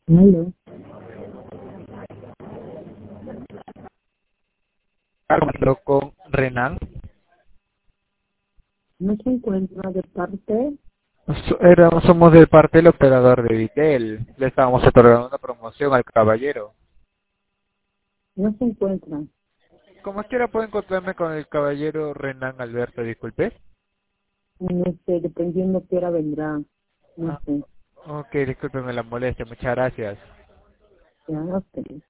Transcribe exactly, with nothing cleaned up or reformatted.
Aló. Hablando con Renan. No se encuentra de parte. So- Éramos, somos de parte del operador de Vitel. Le estábamos otorgando una promoción al caballero. No se encuentra. Como quiera puedo encontrarme con el caballero Renan Alberto, disculpe. No sé, dependiendo qué hora vendrá. No Ah, sé. ok, discúlpeme la molestia, muchas gracias. Ya, no sé.